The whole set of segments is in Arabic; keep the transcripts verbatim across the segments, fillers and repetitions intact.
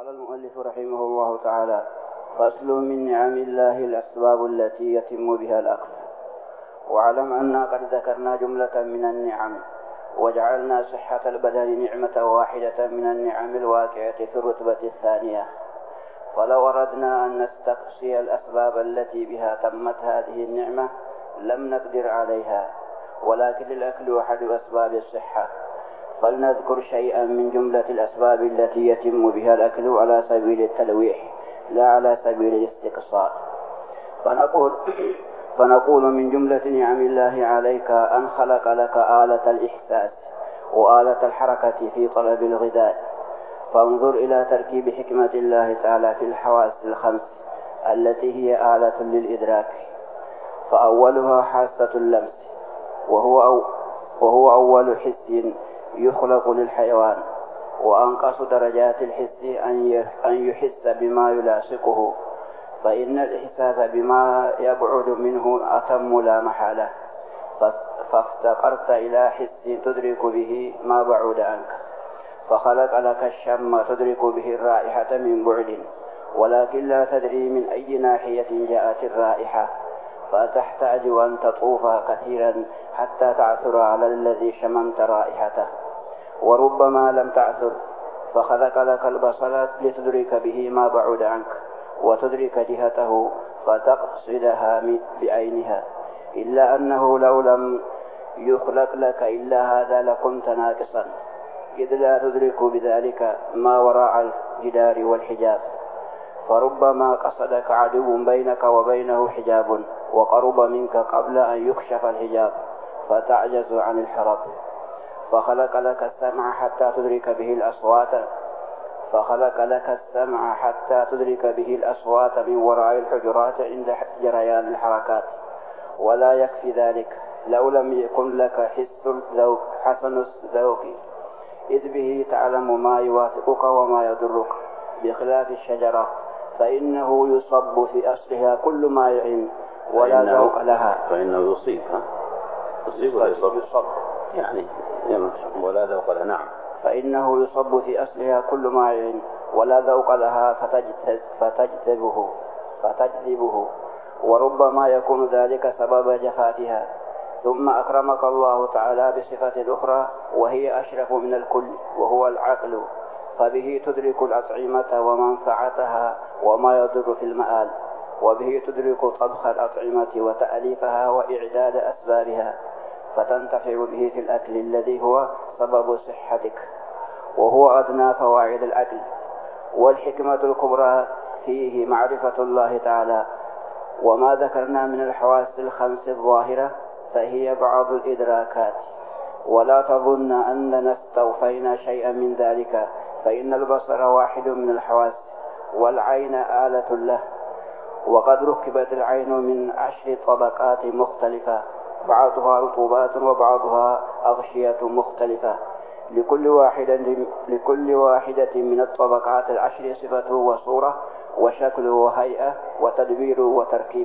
المؤلف رحمه الله تعالى: فصل من نعم الله الأسباب التي يتم بها الأكل. واعلم أننا قد ذكرنا جملة من النعم، وجعلنا صحة البدن نعمة واحدة من النعم الواقعة في الرتبة الثانية. فلو أردنا أن نستقصي الأسباب التي بها تمت هذه النعمة لم نقدر عليها، ولكن الأكل أحد أسباب الصحة، فلنذكر شيئا من جملة الأسباب التي يتم بها الأكل على سبيل التلويح لا على سبيل الاستقصاء. فنقول, فنقول من جملة نعم الله عليك أن خلق لك آلة الإحساس وآلة الحركة في طلب الغذاء. فانظر إلى تركيب حكمة الله تعالى في الحواس الخمس التي هي آلة للإدراك. فأولها حاسة اللمس، وهو, أو وهو أول حس يخلق للحيوان، وأنقص درجات الحس أن يحس بما يلاصقه، فإن الإحساس بما يبعد منه أتم لا محالة. فافتقرت إلى حس تدرك به ما بعد عنك، فخلق لك الشم تدرك به الرائحة من بعد، ولكن لا تدري من أي ناحية جاءت الرائحة، فتحتاج أن تطوف كثيرا حتى تعثر على الذي شممت رائحته، وربما لم تعثر، فخلق لك البصر لتدرك به ما بعد عنك وتدرك جهته فتقصدها بعينها، إلا أنه لو لم يخلق لك إلا هذا لكنت ناقصا، إذ لا تدرك بذلك ما وراء الجدار والحجاب. فربما قصدك عدو بينك وبينه حجاب وقرب منك قبل أن يكشف الحجاب فتعجز عن الحرب. فخلق لك السمع حتى تدرك به الأصوات فخلق لك السمع حتى تدرك به الأصوات من وراء الحجرات عند جريان الحركات. ولا يكفي ذلك لو لم يكن لك حس الذوق حسن الذوق، إذ به تعلم ما يوافقك وما يضرك، بخلاف الشجرة فإنه يصب في أصلها كل ما يعين ولا ذوق لها. فإنه يصيب ها يصيب ولا يصب, يصب. يعني ولا ذوق لها. نعم. فإنه يصب في أصلها كل ما يعين ولا ذوق لها فتجذبه فتجذبه وربما يكون ذلك سبب جفاتها. ثم أكرمك الله تعالى بصفة أخرى وهي أشرف من الكل، وهو العقل، فبه تدرك الأطعمة ومنفعتها وما يضر في المآل، وبه تدرك طبخ الأطعمة وتأليفها وإعداد أسبابها، فتنتفع به في الأكل الذي هو سبب صحتك، وهو أدنى فوائد الأكل. والحكمة الكبرى فيه معرفة الله تعالى. وما ذكرنا من الحواس الخمس الظاهرة فهي بعض الإدراكات، ولا تظن أننا استوفينا شيئا من ذلك، فإن البصر واحد من الحواس، والعين آلة له، وقد ركبت العين من عشر طبقات مختلفة، بعضها رطوبات وبعضها أغشية مختلفة، لكل واحدة, لكل واحدة من الطبقات العشر صفة وصورة وشكل وهيئة وتدبير وتركيب.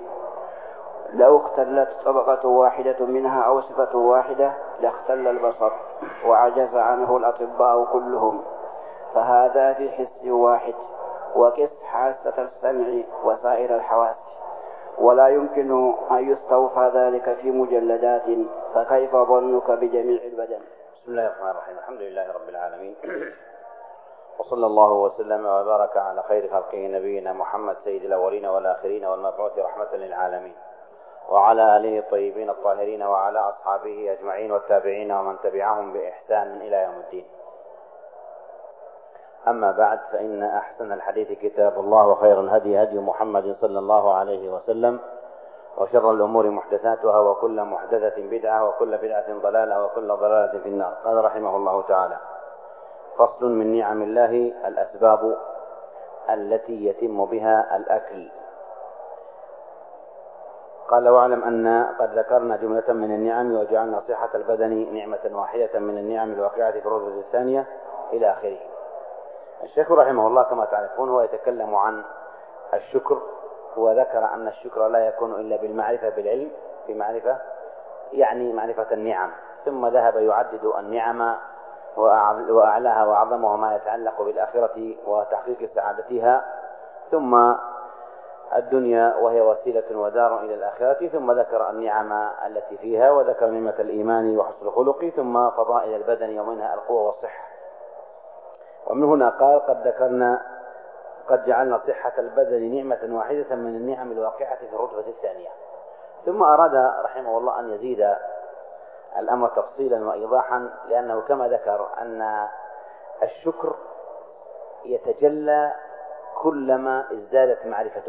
لو اختلت طبقة واحدة منها أو صفة واحدة لاختل البصر وعجز عنه الأطباء كلهم. فهذا في حس واحد، وقس حاسة السمع وسائر الحواس، ولا يمكن أن يستوفى ذلك في مجلدات، فكيف ظنك بجميع البدن؟ بسم الله الرحمن الرحيم. الحمد لله رب العالمين، وصلى الله وسلم وبارك على خير خلقه نبينا محمد سيد الأولين والآخرين والمبعوث رحمة للعالمين، وعلى آله الطيبين الطاهرين وعلى أصحابه أجمعين والتابعين ومن تبعهم بإحسان إلى يوم الدين. أما بعد، فإن أحسن الحديث كتاب الله، وخير الهدي هدي محمد صلى الله عليه وسلم، وشر الأمور محدثاتها، وكل محدثة بدعة، وكل بدعة ضلالة، وكل ضلالة في النار. قال رحمه الله تعالى: فصل من نعم الله الأسباب التي يتم بها الأكل. قال: واعلم أن قد ذكرنا جملة من النعم، وجعلنا صحة البدن نعمة واحدة من النعم الواقعة في الرتبة الثانية إلى آخره. الشيخ رحمه الله كما تعرفون هو يتكلم عن الشكر، وذكر أن الشكر لا يكون إلا بالمعرفة بالعلم، بمعرفة يعني معرفة النعم، ثم ذهب يعدد النعم وأعلاها وأعظمها ما يتعلق بالآخرة وتحقيق سعادتها، ثم الدنيا وهي وسيلة ودار إلى الآخرة، ثم ذكر النعم التي فيها، وذكر نعمة الإيمان وحسن الخلق، ثم فضائل البدن ومنها القوة والصحة. ومن هنا قال قد ذكرنا قد جعلنا صحة البدن نعمة واحدة من النعم الواقعة في الرتبة الثانية. ثم أراد رحمه الله أن يزيد الأمر تفصيلا وإيضاحا، لأنه كما ذكر أن الشكر يتجلى كلما ازدادت معرفتك،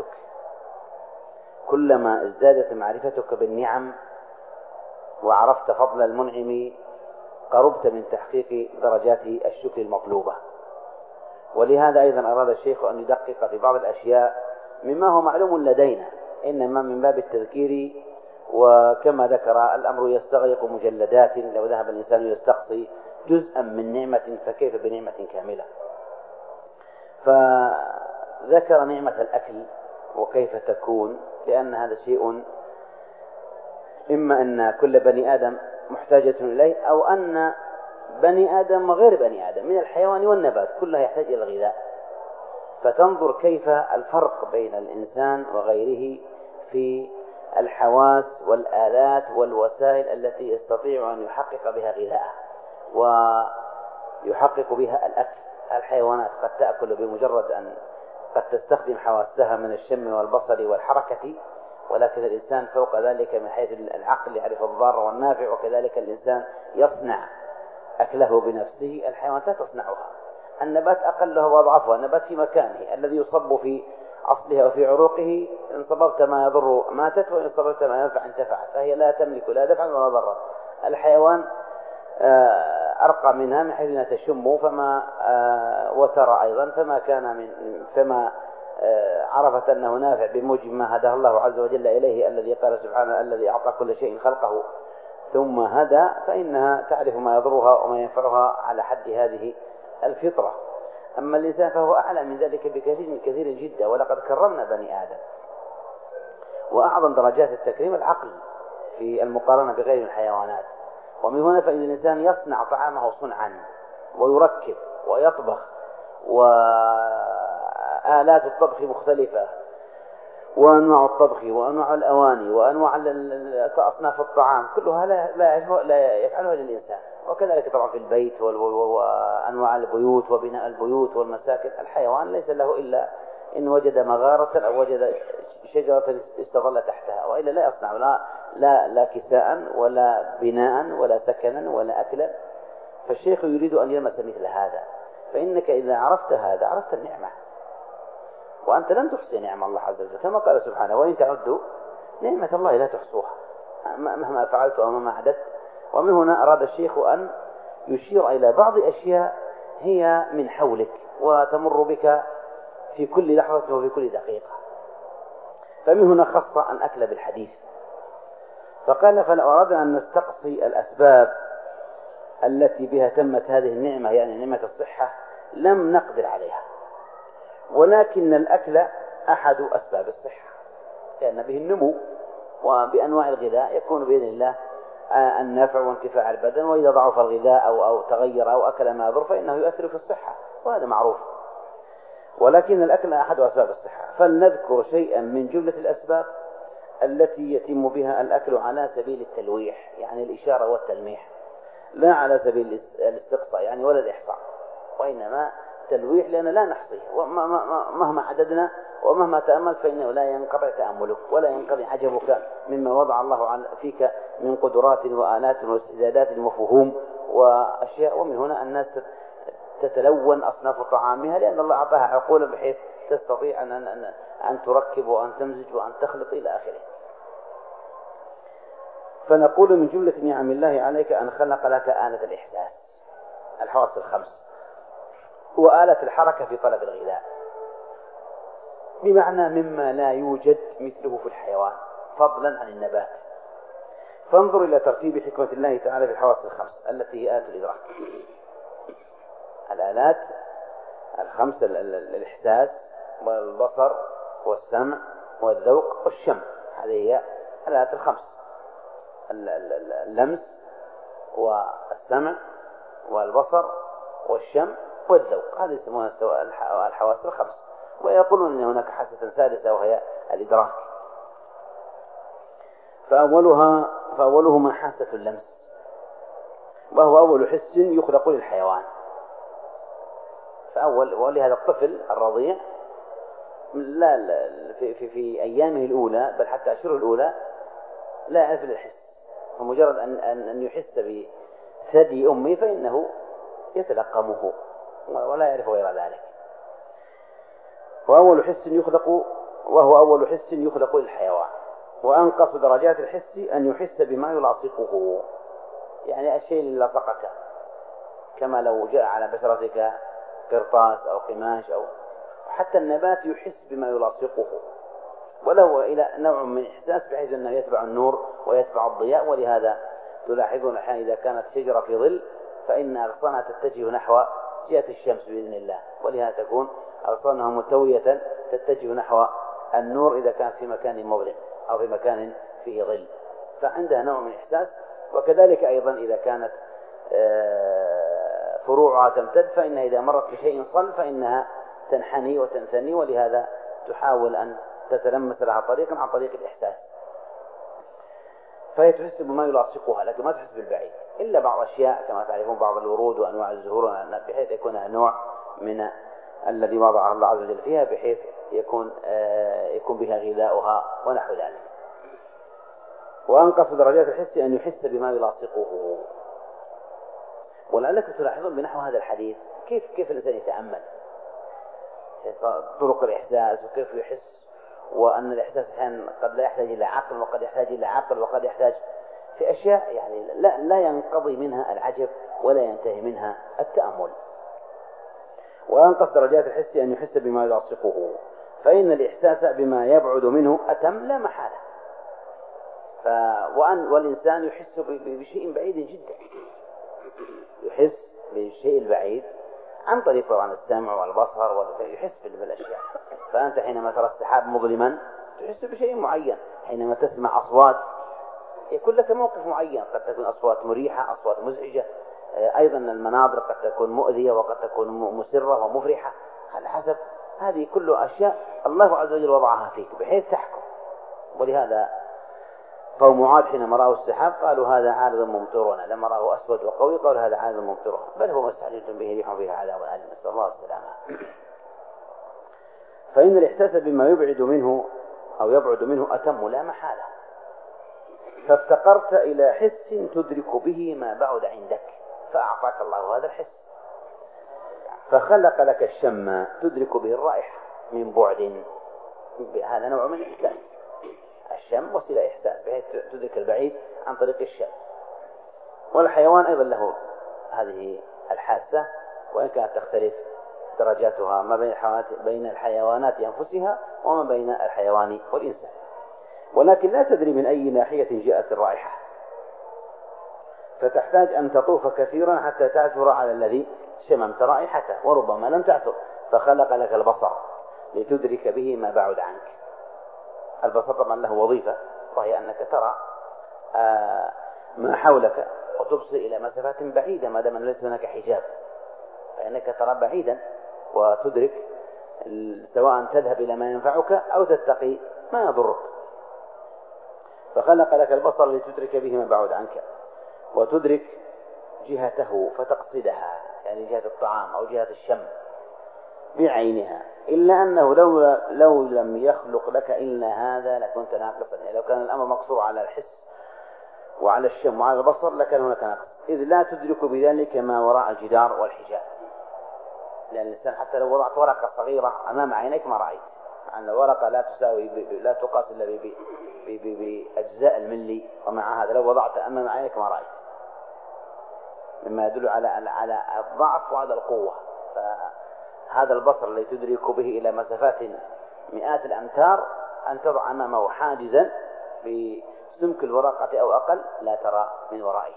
كلما ازدادت معرفتك بالنعم وعرفت فضل المنعم قربت من تحقيق درجات الشكر المطلوبة. ولهذا أيضا أراد الشيخ أن يدقق في بعض الأشياء مما هو معلوم لدينا، إنما من باب التذكير، وكما ذكر الأمر يستغرق مجلدات، لو ذهب الإنسان يستقصي جزءا من نعمة فكيف بنعمة كاملة. فذكر نعمة الأكل وكيف تكون، لأن هذا شيء إما أن كل بني آدم محتاجة إليه، أو أن بني آدم وغير بني آدم من الحيوان والنبات كلها يحتاج إلى الغذاء. فتنظر كيف الفرق بين الإنسان وغيره في الحواس والآلات والوسائل التي يستطيع أن يحقق بها غذاءه ويحقق بها الأكل. الحيوانات قد تأكل بمجرد أن قد تستخدم حواسها من الشم والبصر والحركة، ولكن الإنسان فوق ذلك من حيث العقل يعرف الضار والنافع، وكذلك الإنسان يصنع أكله بنفسه. الحيوانات لا تصنعها، النبات أقلها وأضعفها، النبات في مكانه الذي يصب في أصلها وفي عروقه، إن صببت ما يضر ماتت، وإن صببت ما ينفع انتفعت، فهي لا تملك لا دفعا ولا ضرا. الحيوان أرقى منها من حيث أنها تشم فما وترى أيضا، فما كان من فما عرفت أنه نافع بموجب ما هداه الله عز وجل إليه، الذي قال سبحانه الذي أعطى كل شيء خلقه ثم هدى، فإنها تعرف ما يضرها وما ينفعها على حد هذه الفطرة. أما الإنسان فهو أعلى من ذلك بكثير كثير جدا، ولقد كرمنا بني آدم. وأعظم درجات التكريم العقل في المقارنة بغير الحيوانات. ومن هنا فإن الإنسان يصنع طعامه صنعا ويركب ويطبخ، وآلات الطبخ مختلفة، وأنواع الطبخ وأنواع الأواني وأنواع أصناف الطعام كلها لا يفعلها للإنسان. وكذلك طبعا في البيت وأنواع البيوت وبناء البيوت والمساكن. الحيوان ليس له إلا إن وجد مغارة أو وجد شجرة استظل تحتها، وإلا لا يصنع لا, لا, لا كساء ولا بناء ولا سكنا ولا أكلا. فالشيخ يريد أن يلمس مثل هذا، فإنك إذا عرفت هذا عرفت النعمة، وأنت لن تحصي نعم الله عز وجل، كما قال سبحانه وإن تعدوا نعمة الله لا تحصوها مهما فعلت أو مهما حدثت. ومن هنا أراد الشيخ أن يشير إلى بعض أشياء هي من حولك وتمر بك في كل لحظة وفي كل دقيقة. فمن هنا خص الأكل بالحديث، فقال فلو أردنا أن نستقصي الأسباب التي بها تمت هذه النعمة، يعني نعمة الصحة، لم نقدر عليها، ولكن الأكل أحد أسباب الصحة، لأن به النمو، وبأنواع الغذاء يكون بإذن الله النفع وانتفاع البدن. وإذا ضعف الغذاء أو, أو تغير أو أكل ما يضر فإنه يؤثر في الصحة، وهذا معروف. ولكن الأكل أحد أسباب الصحة. فلنذكر شيئا من جملة الأسباب التي يتم بها الأكل على سبيل التلويح، يعني الإشارة والتلميح، لا على سبيل الاستقصاء يعني ولا الإحصاء، وإنما تلويح، لأن لا نحصيه، ومهما عددنا ومهما تأمل فإنه لا ينقطع تأملك ولا ينقضي عجبك مما وضع الله فيك من قدرات وآلات واستعدادات وفهوم وأشياء. ومن هنا الناس تتلون أصناف طعامها، لأن الله أعطاها عقولا بحيث تستطيع أن, أن, أن تركب وأن تمزج وأن تخلط إلى آخره. فنقول من جملة نعم الله عليك أن خلق لك آلة الإحساس، الحواس الخمس، وآلة الحركة في طلب الغذاء، بمعنى مما لا يوجد مثله في الحيوان فضلا عن النبات. فانظر إلى ترتيب حكمة الله تعالى في الحواس الخمس التي هي آلة الإدراك. الآلات الخمس، الإحساس والبصر والسمع والذوق والشم، هذه هي الآلات الخمس: اللمس والسمع والبصر والشم والذوق، هذه يسمونها الحواس الخمس. ويقولون أن هناك حاسة سادسة وهي الإدراك. فأولها فأولهما حاسة اللمس، وهو أول حس يخلق للحيوان. فأول ولهذا الطفل الرضيع لا, لا في, في, في أيامه الأولى بل حتى أشهره الأولى لا يعرف الحس، فمجرد أن, أن, أن يحس بثدي أمه فإنه يتلقمه ولا يعرف غير ذلك. وأول حس يخلق وهو أول حس يخلق للحيوان. وأنقص درجات الحس أن يحس بما يلاصقه، يعني الشيء اللي لصقك، كما لو جاء على بشرتك قرطاس أو قماش أو حتى النبات يحس بما يلاصقه، وله إلى نوع من إحساس بحيث أنه يتبع النور ويتبع الضياء. ولهذا تلاحظون أحيانا إذا كانت شجرة في ظل فإن أغصانها تتجه نحو جهة الشمس بإذن الله، ولهذا تكون أغصانها متوية تتجه نحو النور إذا كانت في مكان مظلم أو في مكان فيه ظل، فعندها نوع من إحساس. وكذلك أيضا إذا كانت فروعها تمتد فإنها إذا مرت بشيء صلب فإنها تنحني وتنثني، ولهذا تحاول أن تتلمس لها طريقا عن طريق الإحساس، فهي تحس بما يلاصقها لكن ما تحس بالبعيد، إلا بعض أشياء كما تعرفون بعض الورود وأنواع الزهور بحيث يكون نوع من الذي وضعه الله عز وجل فيها بحيث يكون يكون بها غذاؤها ونحو ذلك. وأنقص درجات الحس أن يحس بما يلاصقه. ولعلكم تلاحظون بنحو هذا الحديث كيف كيف الإنسان يتأمل طرق الإحساس وكيف يحس، وأن الإحساس أحيانا قد لا يحتاج إلى عقل وقد يحتاج إلى عقل وقد يحتاج في أشياء يعني لا, لا ينقضي منها العجب ولا ينتهي منها التأمل. وأنقص درجات الحس أن يحس بما يلاصقه، فإن الإحساس بما يبعد منه أتم لا محالة. ف... وأن والإنسان يحس بشيء بعيد جدا، يحس بالشيء البعيد عن طريق طبعا السمع والبصر ويحس بالأشياء. فأنت حينما ترى السحاب مظلما تحس بشيء معين، حينما تسمع أصوات يكون لك موقف معين، قد تكون أصوات مريحة أصوات مزعجة، أيضا المناظر قد تكون مؤذية وقد تكون مسرة ومفرحة على حسب. هذه كل أشياء الله عز وجل وضعها فيك بحيث تحكم. ولهذا قوم عاد حينما رأوا السحاب قالوا هذا عارض ممطرنا، لما رأوا أسود وقوي قالوا هذا عارض ممطرنا، بل هو ما استعجلتم به ريح فيها عذاب أليم، نسأل الله السلامة. فإن الإحساس بما يبعد منه أو يبعد منه أتم لا محالة. فافتقرت إلى حس تدرك به ما بعد عندك فأعطاك الله هذا الحس، فخلق لك الشم تدرك به الرائحة من بعد، هذا نوع من الإحساس. الشم وسيلة إحساس بحيث تدرك البعيد عن طريق الشم. والحيوان أيضا له هذه الحاسة، وإن كانت تختلف درجاتها ما بين الحيوانات بين الحيوانات أنفسها وما بين الحيوان والإنسان، ولكن لا تدري من أي ناحية جاءت الرائحة، فتحتاج أن تطوف كثيرا حتى تعثر على الذي شممت رائحته، وربما لم تعثر، فخلق لك البصر لتدرك به ما بعد عنك. البصر طبعا له وظيفة، وهي أنك ترى آه ما حولك وتبصر إلى مسافات بعيدة ما دام ليس هناك حجاب، فإنك ترى بعيدا وتدرك سواء تذهب إلى ما ينفعك أو تتقي ما يضرك. فخلق لك البصر لتدرك به ما بعد عنك، وتدرك جهته فتقصدها، يعني جهة الطعام أو جهة الشم بعينها. إلا أنه لو, لو لم يخلق لك إلا هذا لكنت ناقصا، يعني لو كان الأمر مقصور على الحس وعلى الشم وعلى البصر لكان هناك ناقص، إذ لا تدرك بذلك ما وراء الجدار والحجاب. لأن الإنسان حتى لو وضعت ورقة صغيرة أمام عينيك ما رأيت، يعني الورقة لا تساوي لا تقاس إلا بأجزاء الملي، ومع هذا لو وضعت أمام عينيك ما رأيت، مما يدل على على الضعف وعلى القوة. فهذا البصر الذي تدرك به إلى مسافات مئات الأمتار أن تضع أمامه حاجزا بسمك الورقة أو أقل لا ترى من ورائه،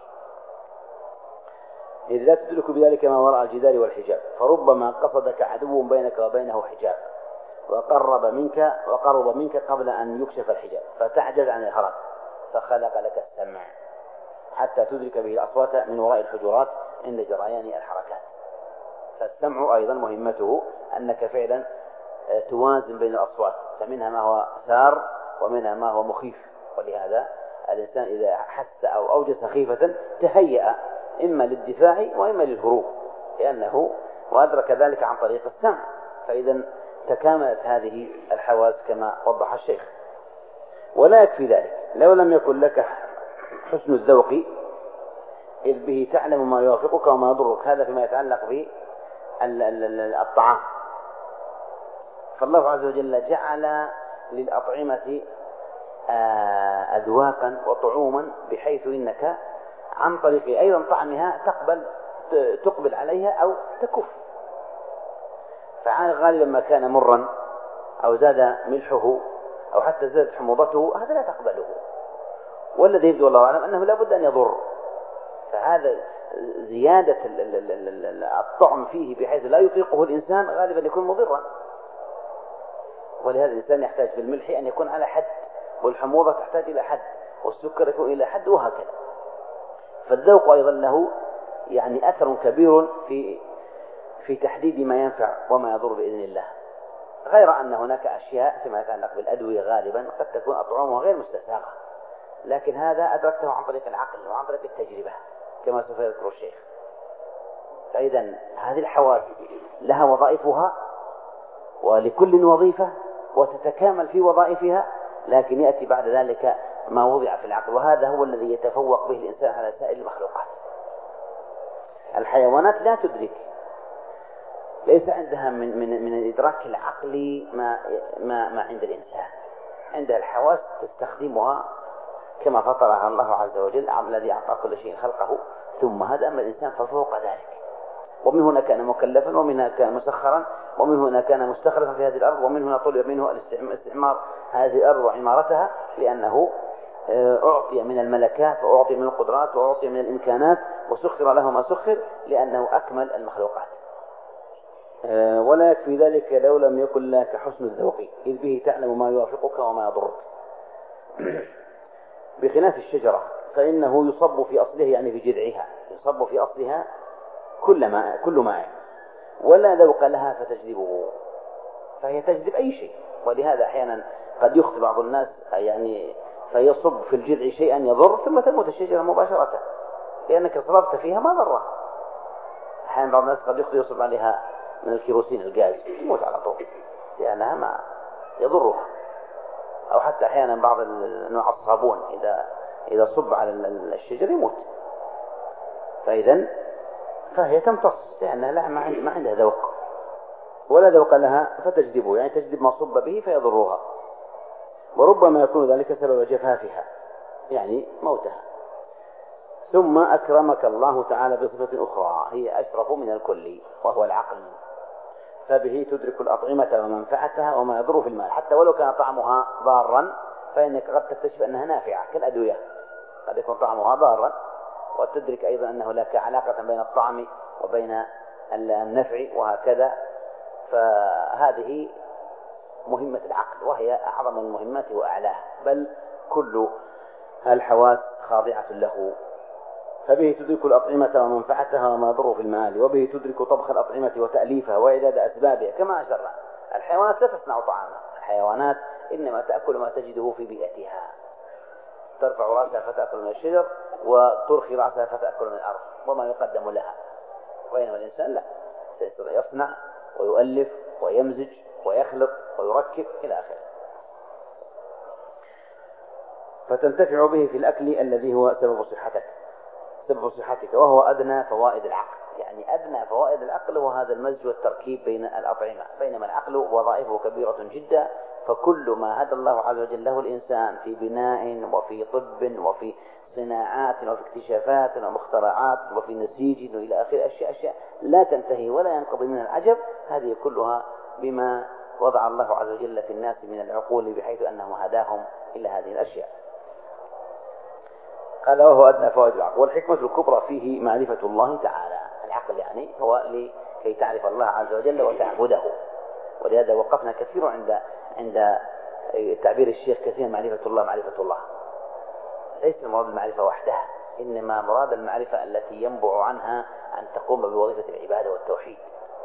إذ لا تدرك بذلك ما وراء الجدار والحجاب. فربما قصدك عدو بينك وبينه حجاب وقرب منك وقرب منك قبل أن يكشف الحجاب فتعجز عن الهرب، فخلق لك السمع حتى تدرك به الأصوات من وراء الحجرات عند جريان الحركات. فالسمع أيضا مهمته أنك فعلا توازن بين الأصوات، فمنها ما هو سار ومنها ما هو مخيف. ولهذا الإنسان إذا حس أو أوجس خيفة تهيأ إما للدفاع وإما للهروب، لأنه وأدرك ذلك عن طريق السمع. فإذا تكاملت هذه الحواس كما وضح الشيخ. ولا يكفي ذلك، لو لم يكن لك حسن الذوق إذ به تعلم ما يوافقك وما يضرك، هذا فيما يتعلق بالطعام. فالله عز وجل جعل للأطعمة أذواقا وطعوما بحيث إنك عن طريق أيضا طعمها تقبل تقبل عليها أو تكف. فغالبا ما كان مرا أو زاد ملحه أو حتى زادت حموضته هذا لا تقبله، والذي يبدو الله أعلم أنه لا بد أن يضر. فهذا زيادة الطعم فيه بحيث لا يطيقه الإنسان غالبا يكون مضرا. ولهذا الإنسان يحتاج في الملح أن يكون على حد، والحموضة تحتاج إلى حد، والسكر يكون إلى حد، وهكذا. فالذوق أيضا له يعني أثر كبير في في تحديد ما ينفع وما يضر بإذن الله. غير أن هناك أشياء فيما يتعلق بالأدوية غالبا قد تكون أطعمها غير مستساغة، لكن هذا أدركته عن طريق العقل وعن طريق التجربة كما سوف يذكر الشيخ. فإذا هذه الحواس لها وظائفها ولكل وظيفة وتتكامل في وظائفها، لكن يأتي بعد ذلك ما وضع في العقل، وهذا هو الذي يتفوق به الإنسان على سائر المخلوقات. الحيوانات لا تدرك، ليس عندها من من من الإدراك العقلي ما ما ما عند الإنسان. عندها الحواس تستخدمها كما فطرها الله عز وجل، الذي أعطى كل شيء خلقه ثم هذا. أما الإنسان ففوق ذلك، ومن هنا كان مكلفا، ومن هنا كان مسخرا، ومن هنا كان مستخلفا في هذه الأرض، ومن هنا طلب منه الاستعمار هذه الأرض وعمارتها، لأنه أعطي من الملكات وأعطي من القدرات وأعطي من الإمكانات وسخر له ما سخر لأنه أكمل المخلوقات. ولا يكفي ذلك لو لم يكن لك حسن الذوق إذ به تعلم ما يوافقك وما يضرك. بخلاف الشجرة فإنه يصب في أصله، يعني في جذعها، يصب في أصلها كل ماء كل ماء ولا ذوق لها فتجذبه، فهي تجذب أي شيء. ولهذا أحيانا قد يخطئ بعض الناس يعني فيصب في الجذع شيئا يضر ثم تموت الشجرة مباشرة لأنك صببت فيها ما ضرها. أحيانا بعض الناس قد يخطئ يصب عليها من الكيروسين الغاز تموت على طول لأنها ما يضرها. أو حتى أحيانا بعض أنواع الصابون إذا إذا صب على الشجر يموت. فإذا فهي تمتص لأنها لا ما عندها ذوق ولا ذوق لها فتجذبه، يعني تجذب ما صب به فيضرها. وربما يكون ذلك سبب جفافها يعني موتها. ثم أكرمك الله تعالى بصفة أخرى هي أشرف من الكل وهو العقل، فبه تدرك الأطعمة ومنفعتها وما يضر في المال، حتى ولو كان طعمها ضارا فإنك قد تكتشف أنها نافعة كالأدوية، قد يكون طعمها ضارا وتدرك أيضا أنه لك علاقة بين الطعم وبين النفع وهكذا. فهذه مهمة العقل وهي أعظم المهمات وأعلاها، بل كل الحواس خاضعة له. فبه تدرك الأطعمة ومنفعتها وما يضر في المال، وبه تدرك طبخ الأطعمة وتأليفها وإعداد أسبابها كما أشرنا. الحيوانات لا تصنع طعاما، الحيوانات إنما تأكل ما تجده في بيئتها، ترفع رأسها فتأكل من الشجر وترخي رأسها فتأكل من الأرض وما يقدم لها. بينما الإنسان لا، يصنع ويؤلف ويمزج ويخلط ويركب إلى آخره. فتنتفع به في الأكل الذي هو سبب صحتك سبب صحتك وهو أدنى فوائد العقل، يعني أدنى فوائد العقل هو هذا المزج والتركيب بين الأطعمة، بينما العقل وظائفه كبيرة جدا. فكل ما هدى الله عز وجل له الإنسان في بناء وفي طب وفي صناعات وفي اكتشافات ومخترعات وفي نسيج وإلى آخر أشياء أشياء لا تنتهي ولا ينقضي من العجب، هذه كلها بما وضع الله عز وجل في الناس من العقول بحيث أنه هداهم إلى هذه الأشياء. قال وهو أدنى فوائد العقل. والحكمة الكبرى فيه معرفة الله تعالى. العقل يعني هو لكي تعرف الله عز وجل وتعبده. ولهذا وقفنا كثير عند عند تعبير الشيخ كثير معرفة الله معرفة الله. ليس مراد المعرفة وحدها، إنما مراد المعرفة التي ينبع عنها أن تقوم بوظيفة العبادة والتوحيد.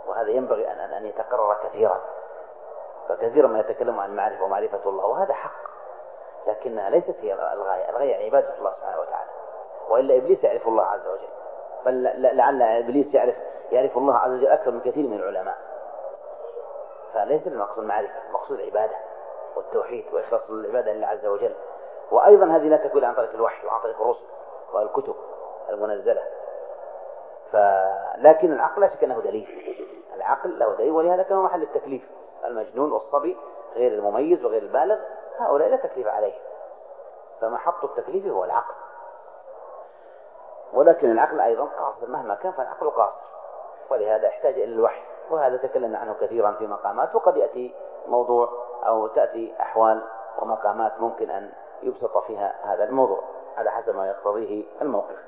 وهذا ينبغي أن أن يتكرر كثيرا، فكثيرا ما يتكلم عن المعرفة ومعرفة الله، وهذا حق، لكنها ليست هي الغاية. الغاية عبادة الله سبحانه وتعالى، وإلا إبليس يعرف الله عز وجل، بل لعل إبليس يعرف يعرف الله عز وجل أكثر من كثير من العلماء. فليس المقصود المعرفة، المقصود العبادة والتوحيد وإخلاص العبادة لله عز وجل. وأيضا هذه لا تكون عن طريق الوحي وعن طريق الرسل والكتب المنزلة. لكن العقل لا شك أنه دليل، العقل له دليل، ولهذا كان محل التكليف. المجنون والصبي غير المميز وغير البالغ هؤلاء لا تكليف عليه، فمحط التكليف هو العقل. ولكن العقل أيضا قاصر، مهما كان فالعقل قاصر، ولهذا يحتاج إلى الوحي، وهذا تكلمنا عنه كثيرا في مقامات، وقد يأتي موضوع أو تأتي أحوال ومقامات ممكن أن يبسط فيها هذا الموضوع على حسب ما يقتضيه الموقف.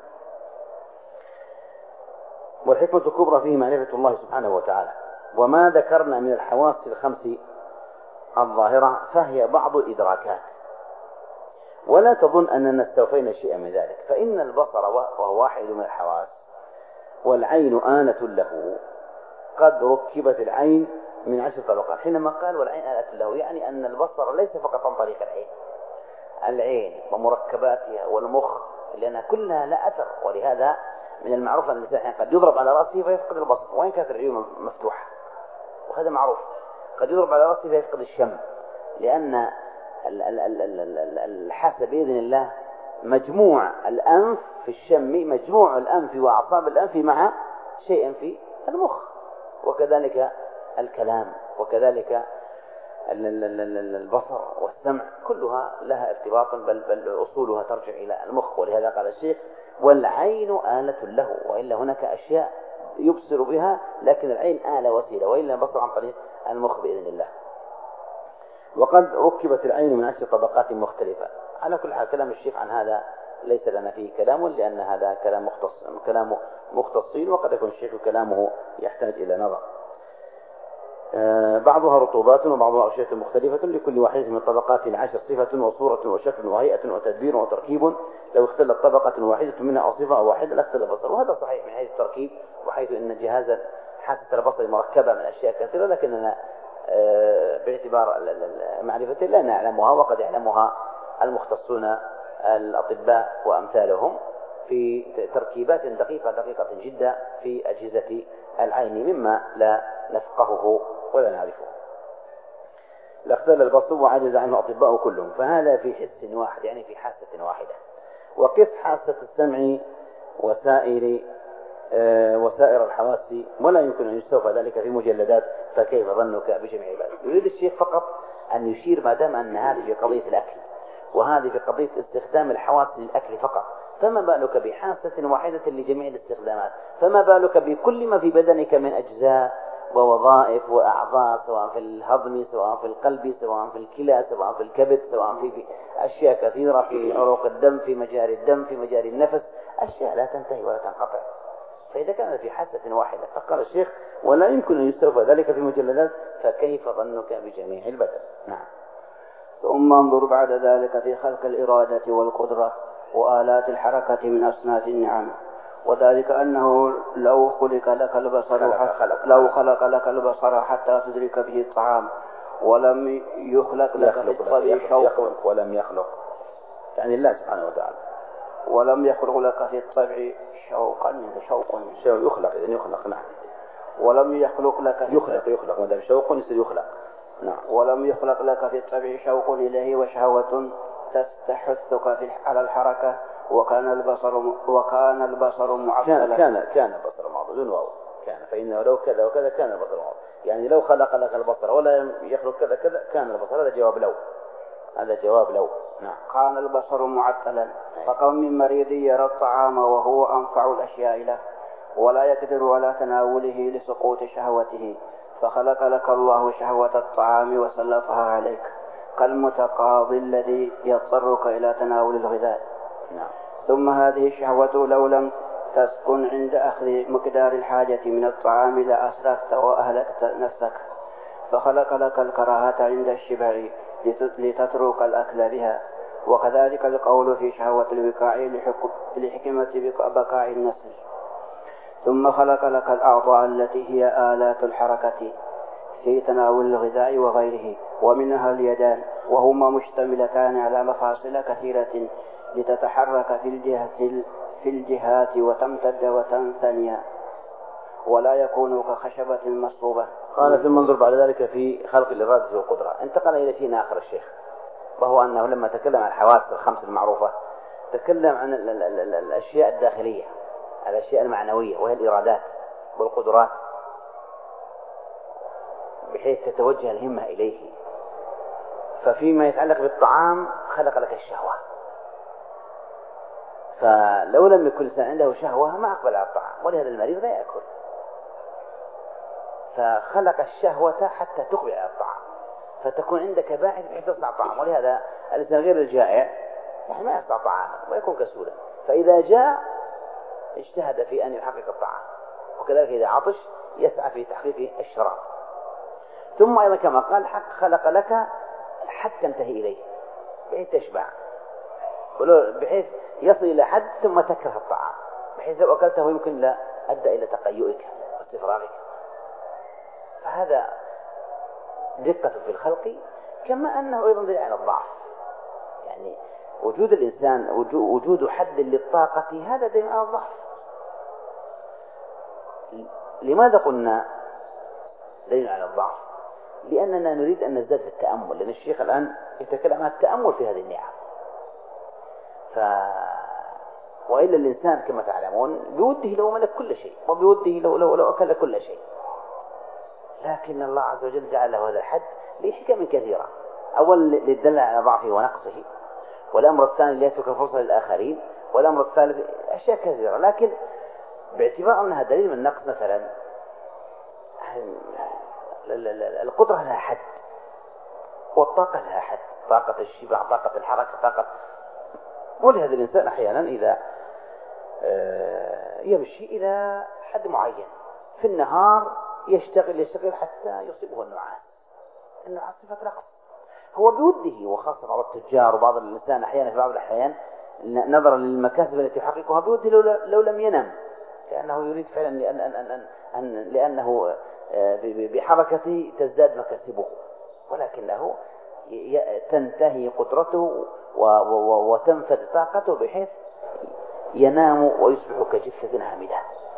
والحكمة الكبرى فيه معرفة الله سبحانه وتعالى. وما ذكرنا من الحواس الخمس الظاهرة فهي بعض الإدراكات، ولا تظن أننا استوفينا شيئا من ذلك، فإن البصر وهو واحد من الحواس والعين آلة له، قد ركبت العين من عشر طبقات. حينما قال والعين آلة له يعني أن البصر ليس فقط عن طريق العين، العين ومركباتها والمخ لأنها كلها لا أثر. ولهذا من المعروف أن الإنسان قد يضرب على رأسه فيفقد البصر وإن كانت العيون مفتوحة، وهذا معروف. قد يضرب على رأسه فيفقد الشم، لأن الحاسة بإذن الله مجموع الأنف في الشم، مجموع الأنف وأعصاب الأنف مع شيء في المخ، وكذلك الكلام، وكذلك البصر والسمع، كلها لها ارتباط، بل, بل أصولها ترجع إلى المخ. ولهذا قال الشيخ والعين آلة له، وإلا هناك أشياء يبصر بها، لكن العين آلة وسيلة، وإلا البصر عن طريق المخ بإذن الله. وقد ركبت العين من عشر طبقات مختلفة. على كل حال كلام الشيخ عن هذا ليس لنا فيه كلام، لأن هذا كلام مختص كلام مختصين، وقد يكون الشيخ كلامه يحتاج إلى نظر. بعضها رطوبات وبعضها أشياء مختلفة، لكل واحدة من الطبقات العشر صفة وصورة وشكل وهيئة وتدبير وتركيب، لو اختلت طبقة واحدة منها أو صفة أو واحدة لاختل البصر. وهذا صحيح من حيث التركيب، وحيث أن جهاز حاسة البصر مركبة من أشياء كثيرة، لكننا باعتبار معرفة لا نعلمها، وقد يعلمها المختصون الأطباء وأمثالهم في تركيبات دقيقة دقيقة جدا في أجهزة العين مما لا نفقهه ولا نعرفه. لاختل البصر وعجز عنه أطباء كلهم، فهذا في حس واحد، يعني في حاسة واحدة. وقس حاسة السمع وسائر آه وسائر الحواس، ولا يمكن أن يستوفى ذلك في مجلدات، فكيف ظنك بجميع عباده. يريد الشيخ فقط أن يشير ما دام أن هذه في قضية الأكل، وهذه في قضية استخدام الحواس للأكل فقط، فما بالك بحاسة واحدة لجميع الاستخدامات؟ فما بالك بكل ما في بدنك من أجزاء ووظائف وأعضاء، سواء في الهضم، سواء في القلب، سواء في الكلى، سواء في الكبد، سواء في, في أشياء كثيرة، في عروق الدم، في مجاري الدم، في مجاري النفس، أشياء لا تنتهي ولا تنقطع. فإذا كان في حاسة واحدة، فقال الشيخ ولا يمكن أن يستوفى ذلك في مجلدات، فكيف ظنك بجميع البدن؟ نعم. ثم انظر بعد ذلك في خلق الإرادة والقدرة وآلات الحركة من أصناف النعم، وذلك أنه لو خلق لك البصر خلق خلق. لو خلق لك البصر حتى تدرك به الطعام، ولم يخلق لك في الطبع شوق، ولم يخلق يعني الله سبحانه وتعالى، ولم يخلق لك في الطبع شوقا شوق شيء يخلق إذن يخلق. نعم. ولم يخلق لك يخلق يخلق ماذا شوق يصير يخلق. نعم. ولم يخلق لك في الطبع شوق إليه وشهوة تستحثك في على الحركة، وكان البصر وكان البصر معطلا. كان كان البصر معطلا واو كان، فإنه لو كذا وكذا كان البصر معطلا، يعني لو خلق لك البصر ولا يخلق كذا كذا كان البصر. هذا جواب لو، هذا جواب لو. نعم. كان البصر معطلا، فكم من مريض يرى الطعام وهو أنفع الأشياء له، ولا يقدر على تناوله لسقوط شهوته، فخلق لك الله شهوة الطعام وسلطها عليك، كالمتقاضي الذي يضطرك إلى تناول الغذاء. نعم. ثم هذه الشهوة لو لم تسكن عند أخذ مقدار الحاجة من الطعام لأسرفت وأهلكت نفسك، فخلق لك الكراهة عند الشبع لتترك الأكل بها. وكذلك القول في شهوة الوقاع لحكمة بقاء النسل. ثم خلق لك الأعضاء التي هي آلات الحركة في تناول الغذاء وغيره، ومنها اليدان، وهما مشتملتان على مفاصل كثيرة لتتحرك في الجهة في الجهات وتمتد وتنثني، ولا يكون كخشبة مصلوبة. قال ثم انظر بعد ذلك في خلق الإرادة والقدرة. انتقل إلى شيء آخر الشيخ، وهو أنه لما تكلم عن الحواس الخمس المعروفة تكلم عن ال ال ال ال الأشياء الداخلية، الأشياء المعنوية، وهي الإرادات والقدرات، بحيث تتوجه الهمة إليه. ففيما يتعلق بالطعام خلق لك الشهوة، فلو لم يكن الإنسان عنده شهوة ما أقبل على الطعام، ولهذا المريض لا يأكل. فخلق الشهوة حتى تقبل على الطعام، فتكون عندك باعث بحيث تصنع طعام. ولهذا الإنسان غير الجائع يعني ما يصنع طعاما ويكون كسولا، فإذا جاء اجتهد في أن يحقق الطعام، وكذلك إذا عطش يسعى في تحقيق الشراب. ثم أيضا كما قال حق خلق لك حد تنتهي إليه بحيث تشبع، بحيث يصل إلى حد ثم تكره الطعام، بحيث لو أكلته يمكن لا أدى إلى تقيؤك واستفراغك. فهذا دقة في الخلق، كما أنه أيضا دليل على الضعف. يعني وجود الإنسان وجود حد للطاقة هذا دليل على الضعف. لماذا قلنا دليل على الضعف؟ لأننا نريد أن نزداد في التأمل، لأن الشيخ الآن يتكلم عن التأمل في هذه النعم. ف... وإلا الإنسان كما تعلمون بوده لو ملك كل شيء، وبوده لو, لو, لو أكل كل شيء، لكن الله عز وجل جعل له هذا الحد لحكم كثيرة. أولا للدلالة على ضعفه ونقصه، والأمر الثاني ليترك الفرصة للآخرين، والأمر الثالث أشياء كثيرة. لكن باعتبار أنها دليل من نقص، مثلا القدرة لها حد، والطاقة لها حد، طاقة الشبع، طاقة الحركة، طاقة. ولهذا الإنسان أحيانا إذا يمشي إلى حد معين في النهار يشتغل يشتغل حتى يصيبه النعاس. النعاس صفة نقص، هو بوده، وخاصة بعض التجار وبعض الإنسان أحيانا في بعض الأحيان نظرا للمكاسب التي يحققها بوده لو, لو لم ينم، كأنه يريد فعلا لأن أن أن أن لأنه بحركته تزداد مكاسبه، ولكنه تنتهي قدرته وتنفذ طاقته بحيث ينام ويصبح كجثة هامدة.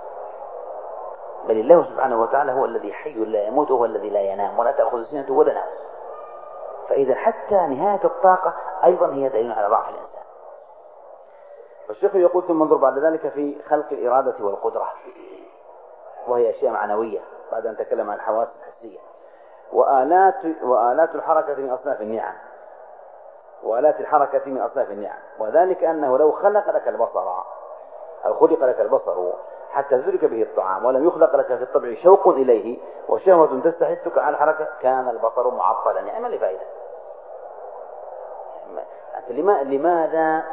بل الله سبحانه وتعالى هو الذي حي لا يموت، وهو الذي لا ينام ولا تأخذ سنة ولا نوم. فإذا حتى نهاية الطاقة أيضا هي دليل على ضعف الإنسان. فالشيخ يقول ثم انظر بعد ذلك في خلق الإرادة والقدرة، وهي أشياء معنوية بعد أن تكلم عن الحواس الحسية. وآلات وآلات الحركة من أصناف النعم، وآلات الحركة من أصناف النعم، وذلك أنه لو خلق لك البصر أو خلق لك البصر حتى تدرك به الطعام، ولم يخلق لك في الطبع شوق إليه وشهوة تستحثك على الحركة، كان البصر معطلا. يعني ما لفائدة. أنت لماذا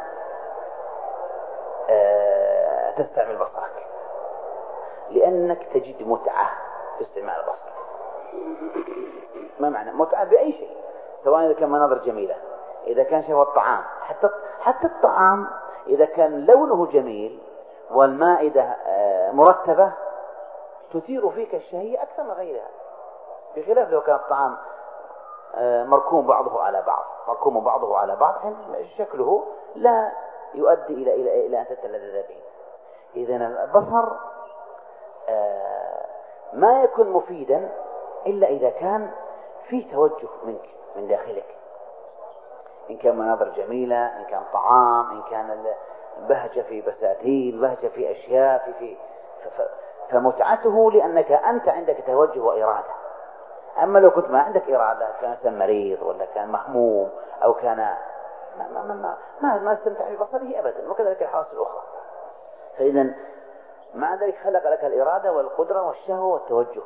آه تستعمل بصرك؟ لأنك تجد متعة في استعمال البصر. ما معنى متعة؟ بأي شيء، سواء إذا كان مناظر جميلة، إذا كان شهوة الطعام، حتى حتى الطعام إذا كان لونه جميل والمائدة مرتبة تثير فيك الشهية أكثر من غيرها، بخلاف لو كان الطعام مركوم بعضه على بعض مركوم بعضه على بعض شكله لا يؤدي إلى إلى إلى أن تتلذذ به. إذن البصر ما يكون مفيدا إلا إذا كان فيه توجه منك من داخلك، إن كان مناظر جميلة، إن كان طعام، إن كان بهجة في بساتين، بهجة في أشياء في في فمتعته لأنك أنت عندك توجه وإرادة. أما لو كنت ما عندك إرادة، كان مريض ولا كان مهموم أو كان ما ما ما ما, ما استمتع ببصره أبدا، وكذلك الحواس الأخرى. فإذا مع ذلك خلق لك الإرادة والقدرة والشهوة والتوجه،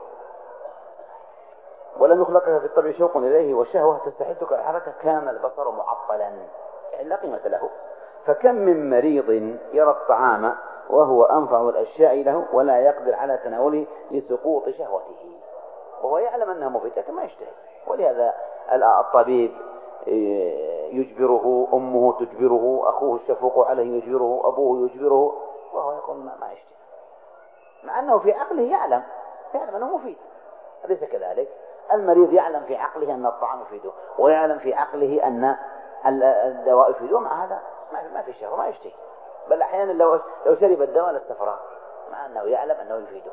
ولم يخلق في الطبع شوق إليه وشهوة تستحثك الحركة، كان البصر معطلا يعني لا قيمة له. فكم من مريض يرى الطعام وهو أنفع الأشياء له ولا يقدر على تناوله لسقوط شهوته، وهو يعلم أنها مفيدة لكن ما يشتهي. ولهذا الطبيب يجبره، أمه تجبره، أخوه الشفوق عليه يجبره، أبوه يجبره، وهو يقول ما يشتهي. مع أنه في عقله يعلم يعلم أنه مفيد. أليس كذلك؟ المريض يعلم في عقله أن الطعام يفيده، ويعلم في عقله أن الدواء يفيده، مع هذا ما في شهوة، ما يشتهي، بل أحيانا لو لو شرب الدواء لاستفرغ، مع أنه يعلم أنه يفيده.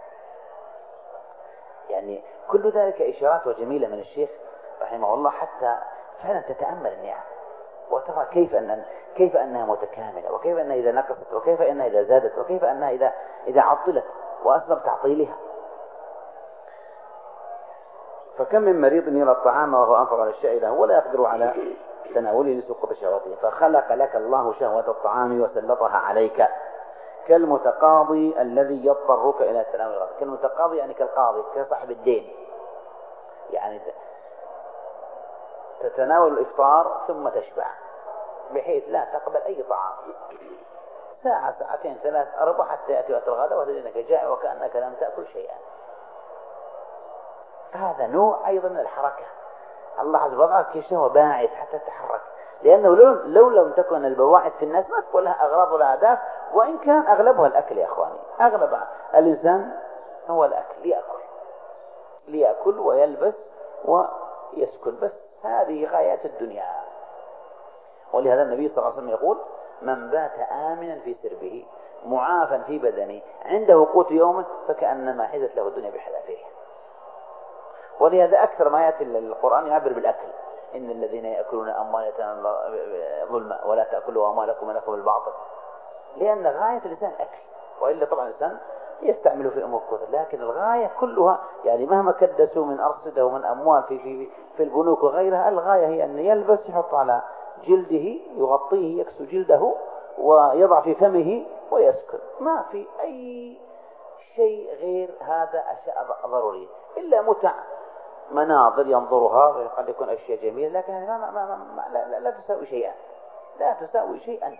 يعني كل ذلك إشارات جميلة من الشيخ رحمه الله، حتى فعلا تتأمل النعم وترى كيف أن كيف أنها متكاملة، وكيف أنها إذا نقصت، وكيف أنها إذا زادت، وكيف أنها إذا إذا عطلت، وأسباب تعطيلها. فكم من مريض يرى الطعام وهو أنفع الأشياء له ولا يقدر على تناوله لسقوط شهوته، فخلق لك الله شهوة الطعام وسلطها عليك، كالمتقاضي الذي يضطرك إلى تناول الغد. كالمتقاضي يعني كالقاضي، كصاحب الدين، يعني تتناول الإفطار ثم تشبع بحيث لا تقبل أي طعام ساعة ساعتين ثلاث أربع حتى يأتي وقت الغداء وتجد أنك جائع وكأنك لم تأكل شيئا. هذا نوع أيضا من الحركة، الله عز وجل وضعك شهوة باعث حتى تتحرك، لأنه لو, لو لم تكن البواعث في الناس ما تكون لها أغراض ولا أهداف، وإن كان أغلبها الأكل يا أخواني. أغلب الإنسان هو الأكل، ليأكل ليأكل ويلبس ويسكن، بس هذه غايات الدنيا. ولهذا النبي صلى الله عليه وسلم يقول: من بات آمنا في سربه معافا في بدنه عنده قوت يومه فكأنما حيزت له الدنيا بحذافيرها. ولهذا أكثر ما يأتي القرآن يعبر بالأكل: إن الذين يأكلون أموال اليتامى ظلما ولا تأكلوا أموالكم بينكم بالباطل، لأن غاية الإنسان أكل، وإلا طبعا الإنسان يستعمل في أمور كثيرة، لكن الغاية كلها يعني مهما كدسوا من أرصدة ومن أموال في في في البنوك وغيرها، الغاية هي أن يلبس، يحط على جلده، يغطيه، يكسو جلده ويضع في فمه ويسكن. ما في أي شيء غير هذا أشياء ضرورية، إلا متع مناظر ينظرها، قد يكون أشياء جميلة، لكن ما ما ما ما لا, لا, لا تساوي شيئا، لا تساوي شيئا.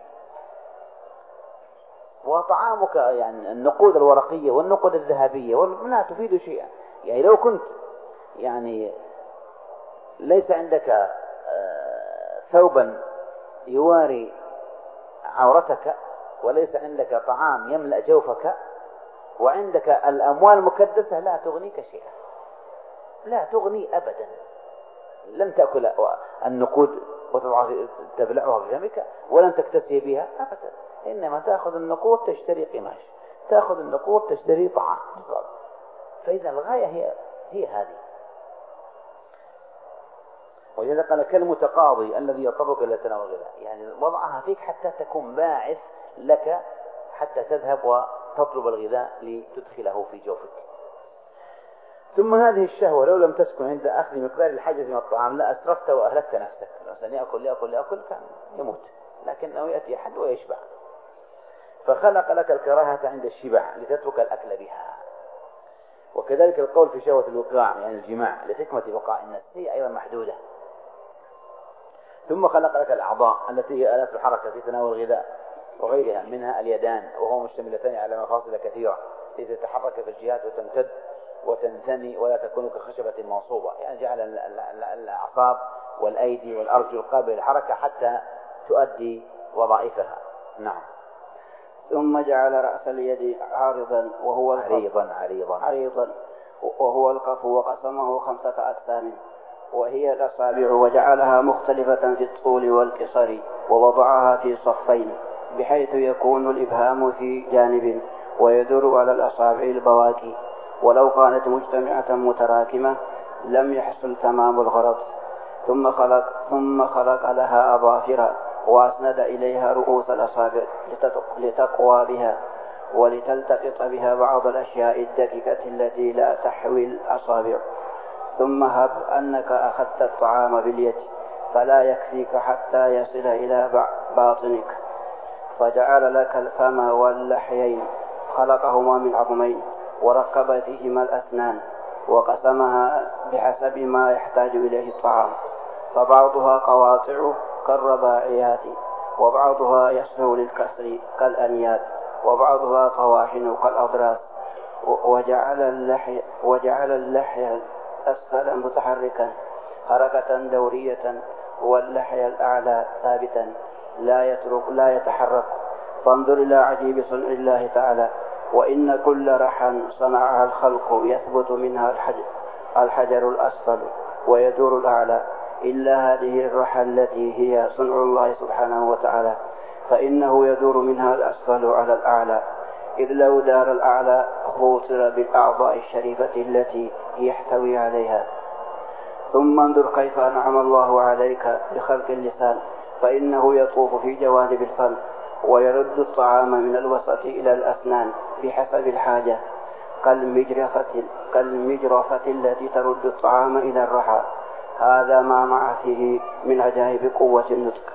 وطعامك يعني النقود الورقية والنقود الذهبية لا تفيد شيئا. يعني لو كنت يعني ليس عندك ثوبا يواري عورتك، وليس عندك طعام يملأ جوفك، وعندك الأموال المكدسة، لا تغنيك شيئا، لا تغني أبدا. لن تأكل النقود وتبلعها بفمك، ولن تكتفي بها أبدا، إنما تأخذ النقود تشتري قماش، تأخذ النقود تشتري طعام. فإذا الغاية هي هي هذه. ولذا قال: كالمتقاضي الذي يضطرك إلى تناول الغذاء، يعني وضعها فيك حتى تكون باعث لك حتى تذهب وتطلب الغذاء لتدخله في جوفك. ثم هذه الشهوة لو لم تسكن عند أخذ مقدار الحاجة من الطعام لا أسرفت وأهلكت نفسك. الإنسان يأكل يأكل يأكل كان يموت، لكنه يأتي أحد ويشبع. فخلق لك الكراهة عند الشبع لتترك الأكل بها. وكذلك القول في شهوة الوقاع يعني الجماع لحكمة بقاء الناس هي أيضا محدودة. ثم خلق لك الأعضاء التي هي آلات الحركة في تناول الغذاء وغيرها، منها اليدان وهو مشتملتان على مفاصل كثيرة لتتحرك في الجهات وتمتد وتنثني ولا تكون كخشبة منصوبة. يعني جعل الأعصاب والأيدي والأرجل قابلة للحركة حتى تؤدي وظائفها. نعم. ثم جعل رأس اليد عارضا وهو عريضا عريضا عريضا وهو القف، وقسمه خمسة أقسام وهي الأصابع، وجعلها مختلفة في الطول والقصر، ووضعها في صفين بحيث يكون الإبهام في جانب ويدور على الأصابع البواكي، ولو كانت مجتمعة متراكمة لم يحصل تمام الغرض. ثم خلق ثم خلق لها أظافر وأسند إليها رؤوس الأصابع لتقوى بها ولتلتقط بها بعض الأشياء الدقيقة التي لا تحوي الأصابع. ثم هب أنك أخذت الطعام باليد فلا يكفيك حتى يصل إلى باطنك، فجعل لك الفم واللحيين، خلقهما من عظمين وركب فيهما الأسنان، وقسمها بحسب ما يحتاج إليه الطعام، فبعضها قواطع كالرباعيات، وبعضها يسلو للكسر كالأنياب، وبعضها طواحن كالأضراس. وجعل اللحي وجعل اللحي أسفل متحركا حركة دورية، واللحي الأعلى ثابتا لا يترك لا يتحرك. فانظر إلى عجيب صنع الله تعالى، وإن كل رحى صنعها الخلق يثبت منها الحجر, الحجر الأسفل ويدور الأعلى، إلا هذه الرحى التي هي صنع الله سبحانه وتعالى، فإنه يدور منها الأسفل على الأعلى، إذ لو دار الأعلى خوطر بالأعضاء الشريفة التي يحتوي عليها. ثم انظر كيف أنعم الله عليك بخلق اللسان، فإنه يطوف في جوانب الفم ويرد الطعام من الوسط إلى الأسنان بحسب الحاجة، كالمجرفة, كالمجرفة التي ترد الطعام إلى الرحى. هذا ما مع فيه من عجائب قوة النطق.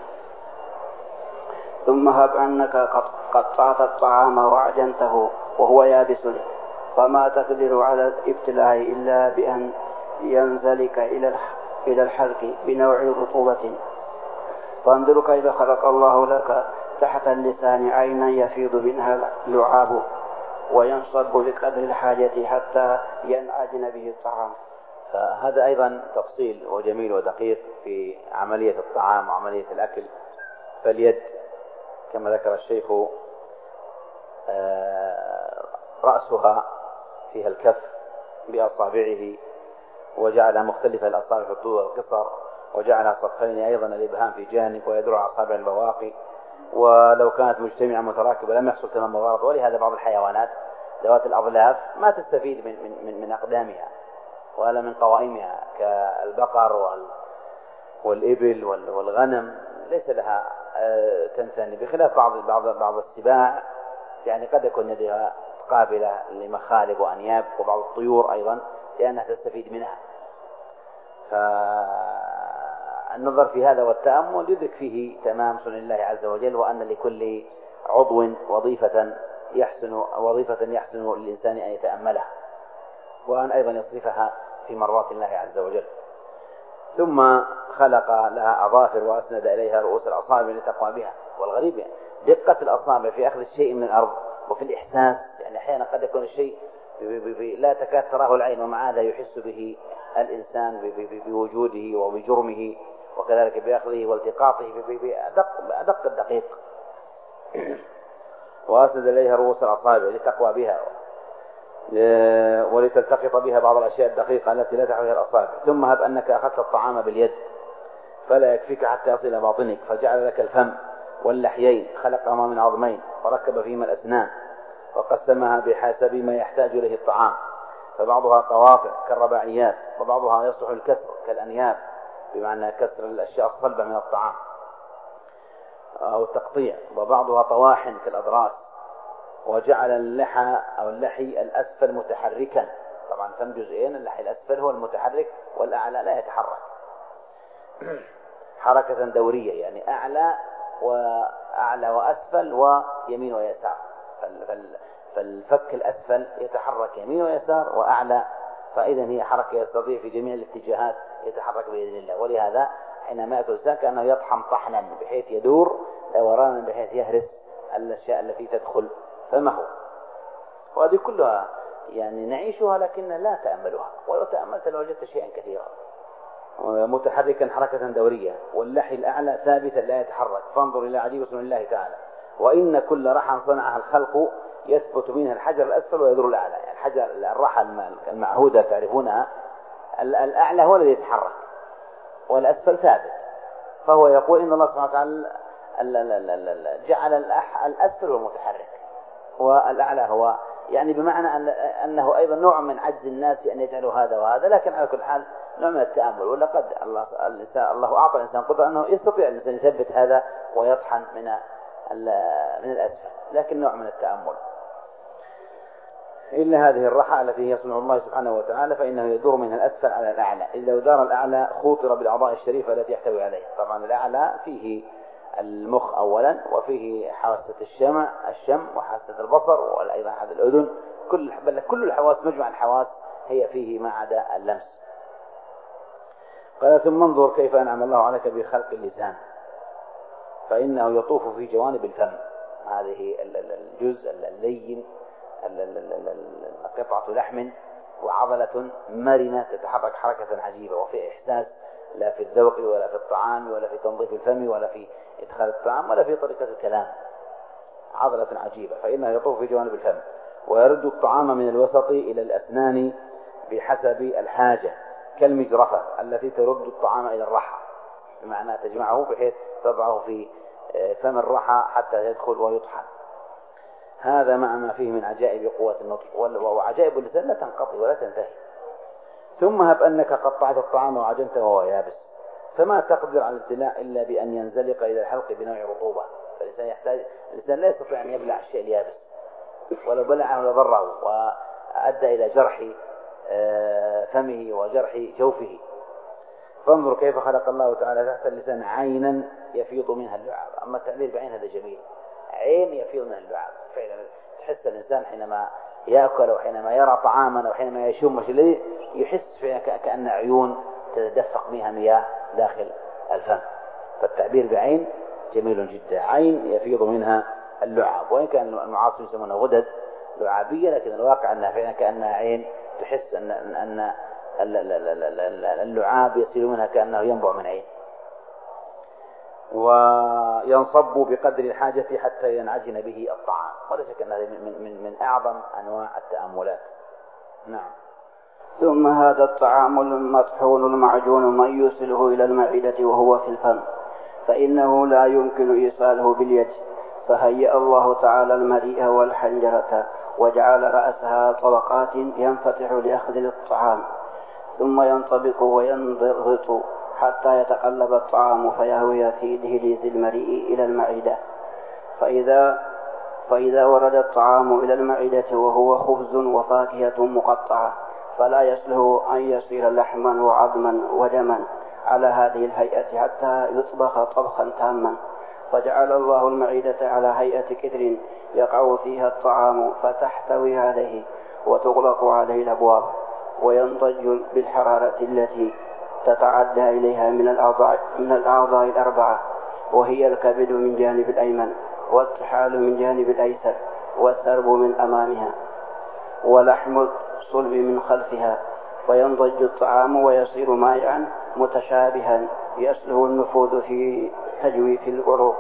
ثم هب أنك قطعت الطعام وعجنته وهو يابس، فما تقدر على الابتلاع إلا بأن ينزلك إلى الحلق بنوع رطوبة. فانظر كيف خلق الله لك تحت اللسان عينا يفيض منها اللعاب وينصب بقدر الحاجة حتى ينعجن به الطعام. فهذا أيضا تفصيل وجميل ودقيق في عملية الطعام وعملية الأكل. فاليد كما ذكر الشيخ رأسها فيها الكف بأصابعه، وجعلها مختلفة الأصابع في الطول والقصر، وجعلها صفين أيضا الإبهام في جانب ويدور على أصابع البواقي، ولو كانت مجتمعة متراكبة لم يحصل تمام الغرض. ولهذا بعض الحيوانات ذوات الأظلاف ما تستفيد من, من, من, من أقدامها ولا من قوائمها، كالبقر وال والإبل والغنم ليس لها تنثني، بخلاف بعض بعض بعض السباع يعني قد يكون يدها قابلة لمخالب وأنياب، وبعض الطيور أيضا لأنها تستفيد منها. فالنظر في هذا والتأمل يدرك فيه تمام سنن الله عز وجل، وأن لكل عضو وظيفة يحسن وظيفة يحسن للإنسان أن يتأملها، وأن أيضا يصرفها في مرات الله عز وجل. ثم خلق لها أظافر وأسند إليها رؤوس الأصابع لتقوى بها. والغريب يعني دقة الأصابع في أخذ الشيء من الأرض وفي الإحساس، يعني أحيانا قد يكون الشيء لا تكاد تراه العين ومع هذا يحس به الإنسان بوجوده وبجرمه، وكذلك بأخذه والتقاطه بأدق الدقيق. وأسند إليها رؤوس الأصابع لتقوى بها ولتلتقط بها بعض الأشياء الدقيقة التي لا تحويها الأصابع. ثم هب أنك أخذت الطعام باليد فلا يكفيك حتى يصل باطنك، فجعل لك الفم واللحيين، خلقهما من عظمين وركب فيهما الأسنان وقسمها بحسب ما يحتاج إليه الطعام، فبعضها قواطع كالرباعيات، وبعضها يصلح الكسر كالأنياب بمعنى كسر الأشياء الصلبة من الطعام أو التقطيع، وبعضها طواحن كالأضراس. وجعل اللحى أو اللحي الأسفل متحركا، طبعا فم جزئين، اللحي الأسفل هو المتحرك والأعلى لا يتحرك حركة دورية، يعني أعلى وأعلى وأسفل ويمين ويسار. فالفك الأسفل يتحرك يمين ويسار وأعلى، فإذا هي حركة يستطيع في جميع الاتجاهات يتحرك بإذن الله. ولهذا حينما يأكل الإنسان كأنه يطحن طحنا بحيث يدور دورانا بحيث يهرس الأشياء التي تدخل فمه. وهذه كلها يعني نعيشها لكن لا تأملها، ولو تأملت لوجدت شيئا كثيرا. متحركا حركة دورية، واللحي الأعلى ثابتا لا يتحرك. فانظر إلى عجيب سنن الله تعالى. وإن كل رحى صنعها الخلق يثبت منها الحجر الأسفل ويدور الأعلى، يعني الحجر الرحى المعهودة تعرفونها، الأعلى هو الذي يتحرك والأسفل ثابت. فهو يقول إن الله سبحانه وتعالى جعل الأسفل هو المتحرك والأعلى هو، يعني بمعنى أن أنه أيضا نوع من عجز الناس أن يجعلوا هذا وهذا، لكن على كل حال نوع من التأمل. ولقد الله الله أعطى الإنسان قدرة أنه يستطيع الإنسان يثبت هذا ويطحن من من الأسفل، لكن نوع من التأمل. إلا هذه الرحى التي يصنع الله سبحانه وتعالى فإنه يدور منها الأسفل على الأعلى، إذا دار الأعلى خوطر بالأعضاء الشريفة التي يحتوي عليها. طبعا الأعلى فيه المخ أولا، وفيه حاسة الشمع الشم وحاسة البصر، وأيضا حاسة الأذن، كل بل كل الحواس، مجمع الحواس هي فيه ما عدا اللمس. قال ثم انظر كيف أنعم الله عليك بخلق اللسان، فإنه يطوف في جوانب الفم، هذه الجزء اللين قطعة لحم وعضلة مرنة تتحرك حركة عجيبة، وفي إحساس لا في الذوق ولا في الطعام ولا في تنظيف الفم ولا في إدخال الطعام ولا في طريقة الكلام، عضلة عجيبة. فإنه يطوف في جوانب الفم ويرد الطعام من الوسط إلى الأسنان بحسب الحاجة، كالمجرفة التي ترد الطعام إلى الرحى، بمعنى تجمعه بحيث تضعه في فم الرحى حتى يدخل ويطحن. هذا مع ما فيه من عجائب قوة النطق، وعجائب اللسان لا تنقضي ولا تنتهي. ثم هب أنك قطعت الطعام وعجنته وهو يابس، فما تقدر على الابتلاع إلا بأن ينزلق إلى الحلق بنوع رطوبة، فالإنسان يحتاج، الإنسان لا يستطيع أن يبلع الشيء اليابس، ولو بلعه لضره وأدى إلى جرح فمه وجرح جوفه. فانظر كيف خلق الله تعالى تحت اللسان عينا يفيض منها اللعاب. أما التعبير بعين هذا جميل، عين يفيض منها اللعاب. فعلا تحس الإنسان حينما يأكل أو حينما يرى طعاما أو حينما يشم شيء يحس فيها كأن عيون تتدفق بها مياه داخل الفم. فالتعبير بعين جميل جدا، عين يفيض منها اللعاب. وإن كان المعاصرين يسمونها غدد لعابية، لكن الواقع أنها فعلا كأنها عين، تحس أن أن اللعاب يصير منها كأنه ينبع من عين. وينصب بقدر الحاجة حتى ينعجن به الطعام. ولا شك أن هذه من, من, من أعظم أنواع التأملات. نعم. ثم هذا الطعام المطحون المعجون من يوصله إلى المعدة وهو في الفم، فإنه لا يمكن إيصاله باليد، فهيأ الله تعالى المريء والحنجرة وجعل رأسها طبقات ينفتح لأخذ الطعام، ثم ينطبق وينضغط حتى يتقلب الطعام فيهوي في دهليز المريء إلى المعدة. فإذا, فإذا ورد الطعام إلى المعدة وهو خبز وفاكهة مقطعة فلا يصلح أن يصير لحما وعظما ودما على هذه الهيئة حتى يطبخ طبخا تاما، فجعل الله المعدة على هيئة كدر يقع فيها الطعام فتحتوي عليه وتغلق عليه الأبواب وينضج بالحرارة التي تتعدى إليها من الأعضاء, من الأعضاء الأربعة، وهي الكبد من جانب الأيمن، والطحال من جانب الأيسر، والثرب من أمامها، ولحم الصلب من خلفها، فينضج الطعام ويصير مائعا متشابها يسله النفوذ في تجويف العروق.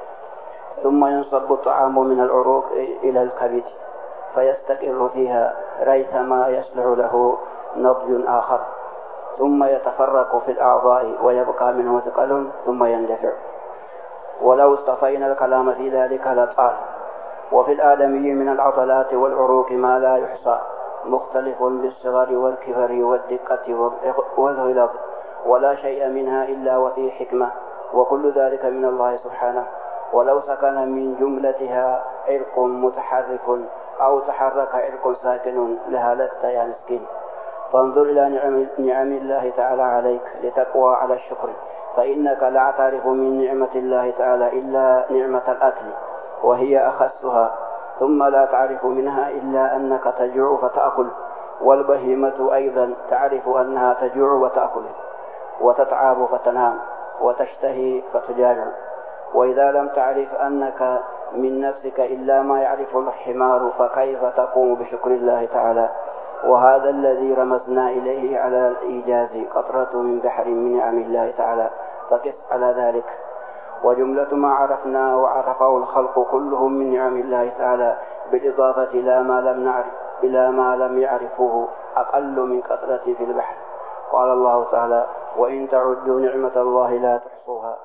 ثم ينصب الطعام من العروق إلى الكبد فيستقر فيها ريثما يصلح له نضج آخر، ثم يتفرق في الأعضاء ويبقى منه ثقل ثم يندفع. ولو اصطفينا الكلام في ذلك لطال. وفي الآدمي من العضلات والعروق ما لا يحصى، مختلف بالصغر والكبر والدقة والغلظ، ولا شيء منها إلا وفي حكمة، وكل ذلك من الله سبحانه. ولو سكن من جملتها عرق متحرك أو تحرك عرق ساكن لهلكت يا مسكين. فانظر إلى نعم, نعم الله تعالى عليك لتقوى على الشكر، فإنك لا تعرف من نعمة الله تعالى إلا نعمة الأكل وهي أخسها، ثم لا تعرف منها إلا أنك تجوع فتأكل، والبهيمة أيضا تعرف أنها تجوع وتأكل، وتتعب فتنام، وتشتهي فتجاع. وإذا لم تعرف أنك من نفسك إلا ما يعرف الحمار فكيف تقوم بشكر الله تعالى؟ وهذا الذي رمزنا إليه على الإيجاز قطرة من بحر من نعم الله تعالى، فقس على ذلك. وجملة ما عرفنا وعرفه الخلق كلهم من نعم الله تعالى بالإضافة إلى ما لم نعرف إلى ما لم يعرفوه أقل من قطرة في البحر. قال الله تعالى: وإن تعدوا نعمة الله لا تحصوها.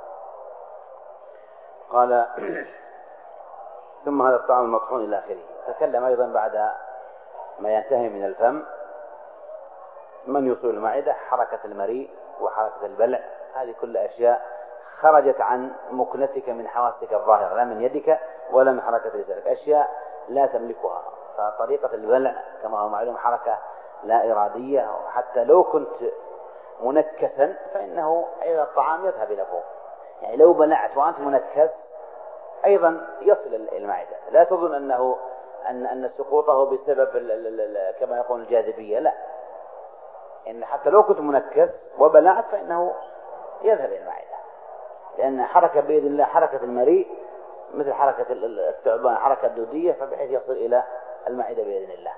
قال: ثم هذا الطعام المطحون إلى آخره. تكلم أيضا بعد ما ينتهي من الفم من يوصل المعدة، حركة المريء وحركة البلع، هذه كل أشياء خرجت عن مكنتك من حواسك الظاهرة، لا من يدك ولا من حركة لسانك، أشياء لا تملكها. فطريقة البلع كما هو معلوم حركة لا إرادية، وحتى لو كنت منكسا فإنه أيضا الطعام يذهب إلى فوق. يعني لو بلعت وأنت منكس أيضا يصل المعدة. لا تظن أنه أن أن سقوطه بسبب كما يقول الجاذبية، لا، إن حتى لو كنت منكس وبلعت فإنه يذهب إلى المعدة، لأن حركة بيد الله، حركة المريء مثل حركة الثعبان، حركة دودية، فبحيث يصل إلى المعدة بإذن الله.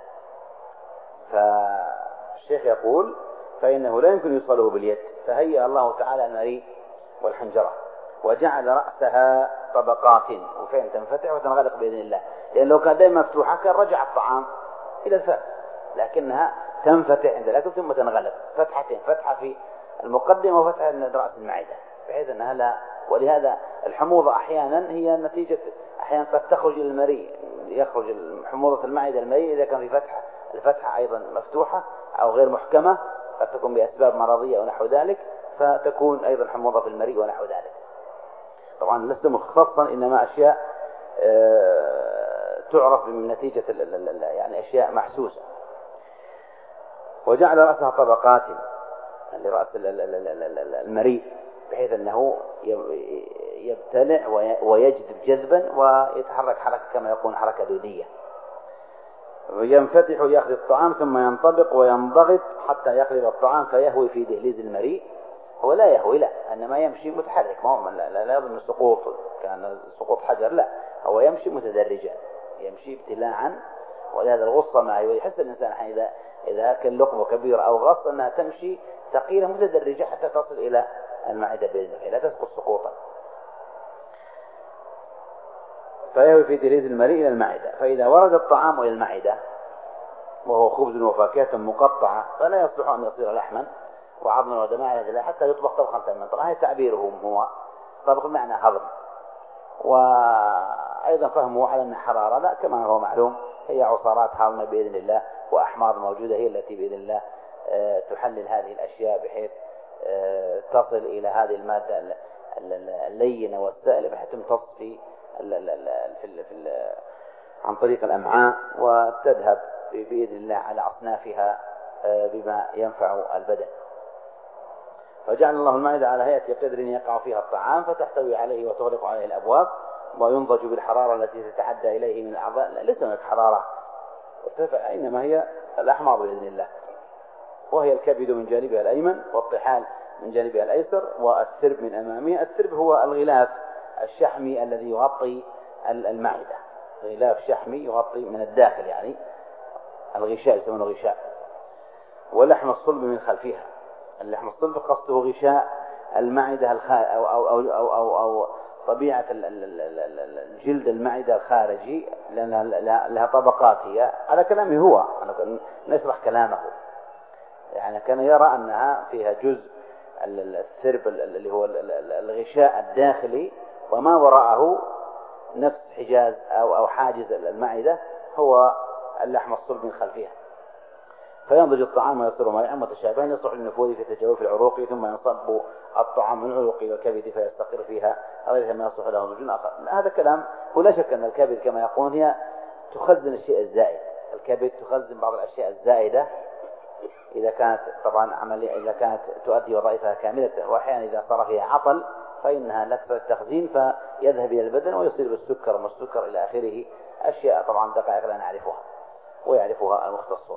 فالشيخ يقول: فإنه لا يمكن يوصله باليد، فهيأ الله تعالى المريء والحنجرة وجعل رأسها طبقات، وفين تنفتح وتنغلق بإذن الله. لأن لو كان دائما مفتوحة كان رجع الطعام إلى الفم، لكنها تنفتح عند الأكل ثم تنغلق فتحتين، فتحة في المقدمة وفتحة عند رأس المعدة، بحيث أنها لا. ولهذا الحموضة أحيانا هي نتيجة، أحيانا قد تخرج إلى المريء، يخرج حموضة المعدة المريء إذا كان في فتحة، الفتحة أيضا مفتوحة أو غير محكمة، قد تكون بأسباب مرضية أو نحو ذلك، فتكون أيضا حموضة في المريء ونحو ذلك. طبعا لست مخصصا، إنما أشياء تعرف من نتيجة يعني أشياء محسوسة. وجعل رأسها طبقات لرأس المريء، بحيث أنه يبتلع ويجذب جذبا ويتحرك حركة كما يقول حركة دودية، ينفتح يأخذ الطعام ثم ينطبق وينضغط حتى يقلب الطعام فيهوي في دهليز المريء. هو لا يهوي، لا، إنما يمشي متحرك، ما هو لا لا, لا يظن سقوط كان سقوط حجر، لا، هو يمشي متدرجا، يمشي ابتلاعا. ولهذا الغصة ما يحس الإنسان إذا إذا أكل لقمة كبيرة أو غص أنها تمشي ثقيلة متدرجة حتى تصل إلى المعدة بإذن الله، لا تسقط سقوطا. فيهوي في دهليز المريء إلى المعدة، فإذا ورد الطعام إلى المعدة وهو خبز وفاكهة مقطعة فلا يصلح أن يصير لحما وعظما ودماء حتى يطبخ طبخا تاما. طبعا هذا تعبيرهم هو طبخ بمعنى هضم، وأيضا فهمه على أن حرارة لا، كما هو معلوم هي عصارات هضمة بإذن الله، وأحماض موجودة هي التي بإذن الله تحلل هذه الأشياء بحيث تصل إلى هذه المادة اللينة والسائلة بحيث تمتص في في في عن طريق الأمعاء وتذهب بإذن الله على أصنافها بما ينفع البدن. فجعل الله المعدة على هيئة قدر يقع فيها الطعام فتحتوي عليه وتغلق عليه الأبواب وينضج بالحرارة التي تتعدى إليه من الأعضاء. ليس هناك حرارة ارتفع، إنما هي الأحماض بإذن الله، وهي الكبد من جانبها الأيمن والطحال من جانبها الأيسر والسرب من أمامها. السرب هو الغلاف الشحمي الذي يغطي المعدة، غلاف شحمي يغطي من الداخل، يعني الغشاء يسمونه غشاء. ولحم الصلب من خلفها، اللحم الصلب قصده غشاء المعدة الخارج أو, أو, أو, أو, أو, أو طبيعة الجلد المعدة الخارجي، لأنها لها طبقات. هي على كلامه هو، نشرح كلامه، يعني كان يرى أنها فيها جزء السرب اللي هو الغشاء الداخلي، وما وراءه نفس حجاز أو أو حاجز المعدة هو اللحم الصلب من خلفها. فينضج الطعام ويصير مائعا متشابها يصلح للنفوذ في تجاوف العروق، ثم ينصب الطعام من العروق إلى الكبد فيستقر فيها غيرها ما يصلح له نضج آخر. هذا كلام. ولا شك أن الكبد كما يقولون هي تخزن الشيء الزائد، الكبد تخزن بعض الأشياء الزائدة إذا كانت طبعا عملية، إذا كانت تؤدي وظائفها كاملة، وأحيانا إذا صار فيها عطل فإنها لا تستطيع التخزين فيذهب إلى البدن ويصير بالسكر والسكر إلى آخره، أشياء طبعا دقائق لا نعرفها ويعرفها المختصون.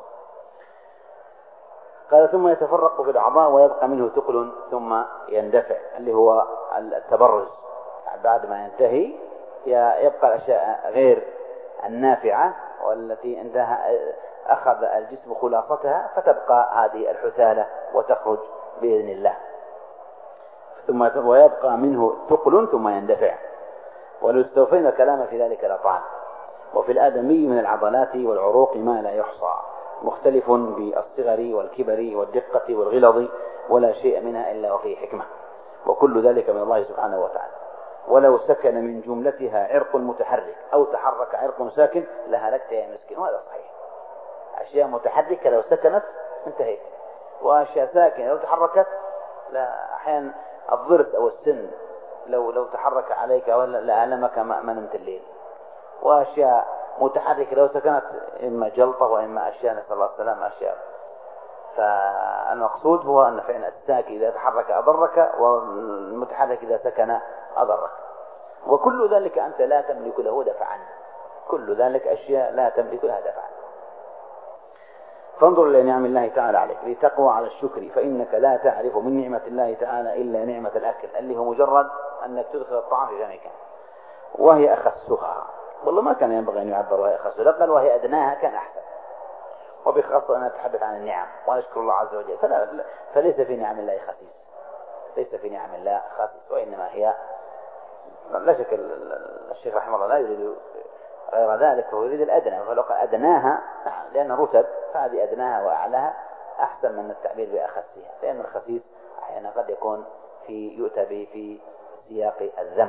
قال ثم يتفرق في الأعضاء ويبقى منه ثقل ثم يندفع، اللي هو التبرز. بعد ما ينتهي يبقى الأشياء غير النافعة والتي عندها أخذ الجسم خلاصتها، فتبقى هذه الحثالة وتخرج بإذن الله. ثم ويبقى منه ثقل ثم يندفع. ولو استوفينا الكلام في ذلك لطال. وفي الآدمي من العضلات والعروق ما لا يحصى، مختلف بالصغر والكبر والدقة والغلظ، ولا شيء منها إلا وفيه حكمة، وكل ذلك من الله سبحانه وتعالى. ولو سكن من جملتها عرق متحرك أو تحرك عرق ساكن لهلكت يا مسكين، وهذا صحيح. أشياء متحركة لو سكنت انتهيت، وأشياء ساكنة لو تحركت، لا، أحيانا الضرس أو السن لو لو تحرك عليك ولا لألمك ما نمت الليل. وأشياء متحركة لو سكنت إما جلطة وإما أشياء نسأل الله السلامة أشياء. فالمقصود هو أن فعلا الساكن إذا تحرك أضرك، والمتحرك إذا سكن أضرك، وكل ذلك أنت لا تملك له دفعا، كل ذلك أشياء لا تملك لها دفعا. فانظر إلى نعم الله تعالى عليك لتقوى على الشكر، فإنك لا تعرف من نعمة الله تعالى إلا نعمة الأكل، اللي هو مجرد أنك تدخل الطعام في فمك، وهي أخسها. والله ما كان ينبغي أن يعبر وهي أخسها، لقل وهي أدناها كان أحسن. وبخاصة أن نتحدث عن النعم ونشكر الله عز وجل، فلا فليس في نعم الله خسيس، ليس في نعم الله خسيس، وإنما هي لا شك الشيخ رحمه الله لا يريد غير ذلك فهو يريد الأدنى، فلو قال أدناها نعم لأن رتب فهذه أدناها وأعلاها أحسن من التعبير بأخسها، لأن الخسيس أحيانا قد يكون في يؤتى به في سياق الذم.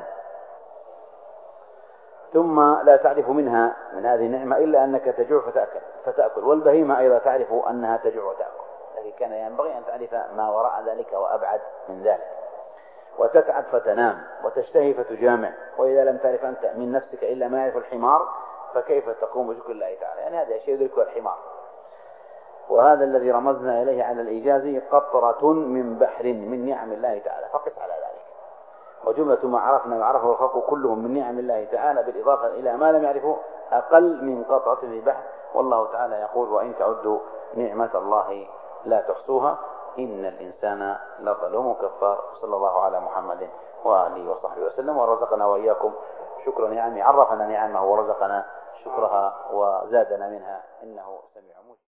ثم لا تعرف منها من هذه النعمة إلا أنك تجوع فتأكل, فتأكل والبهيمة أيضا تعرف أنها تجوع وتأكل، لكن كان ينبغي أن تعرف ما وراء ذلك وأبعد من ذلك. وتتعب فتنام وتشتهي فتجامع، وإذا لم تعرف أنت من نفسك إلا ما يعرف الحمار فكيف تقوم بشكر الله تعالى؟ يعني هذا شيء يدركه الحمار. وهذا الذي رمزنا إليه على الإيجاز قطرة من بحر من نعم الله تعالى، فقس على ذلك. وجملة ما عرفنا وعرفه الخلق كلهم من نعم الله تعالى بالإضافة إلى ما لم يعرفه أقل من قطرة في بحر. والله تعالى يقول وإن تعدوا نعمة الله لا تحصوها إن الإنسان لظلوم كفار. صلى الله على محمد وآله وصحبه وسلم، ورزقنا وإياكم شكر نعمه، عرفنا نعمه ورزقنا شكرها وزادنا منها إنه سميع مجيب.